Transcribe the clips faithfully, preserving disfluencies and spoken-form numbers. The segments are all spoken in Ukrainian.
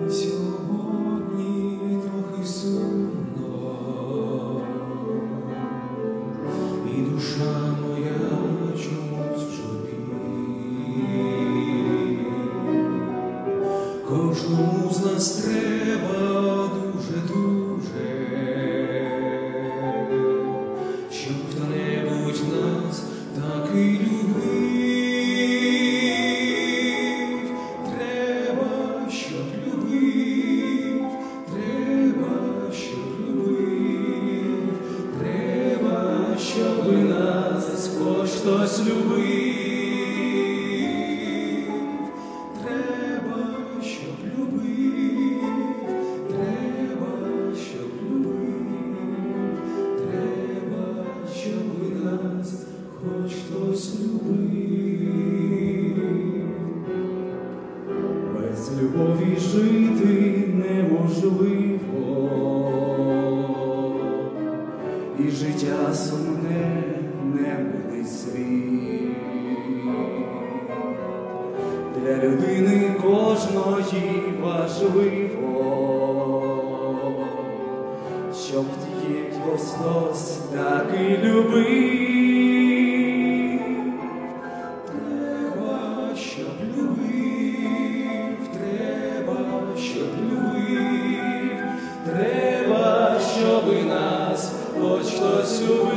Сьогодні трохи сумно, і душа моя чомусь в журбі. Кожному з нас треба дуже-дуже, щоб хто-небудь нас так і любив. Треба, щоб любив, треба, щоб любив, треба, щоб нас хоч хтось любив. Треба, щоб любив, треба, щоб любив, треба, щоб нас хоч хтось любив. Без любові жити неможливо, і життя сумне, немилий світ. Для людини кожної важливо, щоб її хтось так і любив. Треба, щоб любив, треба, щоб любив, треба, щоб і нас хоч хтось любив.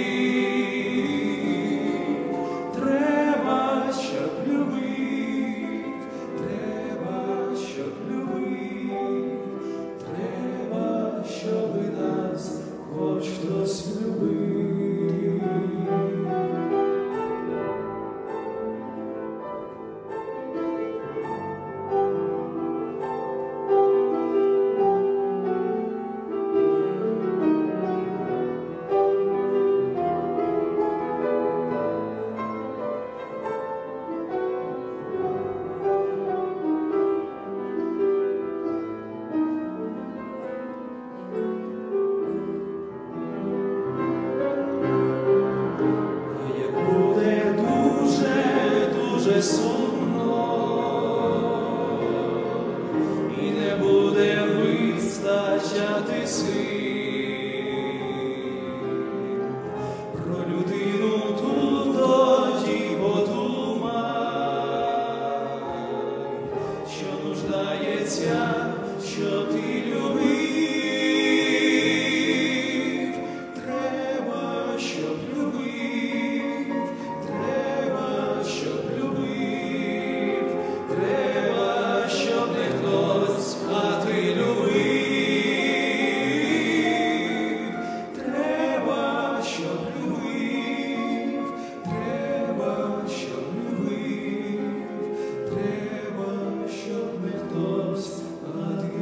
Треба, щоб любив, треба, щоб любив, треба, щоб і нас хоч хтось любив. Дуже сумно, і не буде вистачати сил. Про людину тут тоді подумай, що нуждається, щоб ти любив. Треба, щоб любив, треба, щоб любив, треба, щоб не хтось, а ти любив. Треба, щоб любив, треба, щоб любив, треба, щоб не хтось, а ти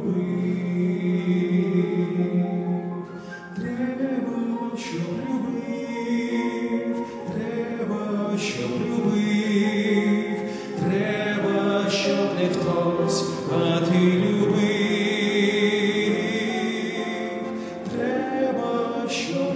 любив. Треба, щоб любив, треба, щоб любив, треба, щоб не хтось, а ти любив. Треба, щоб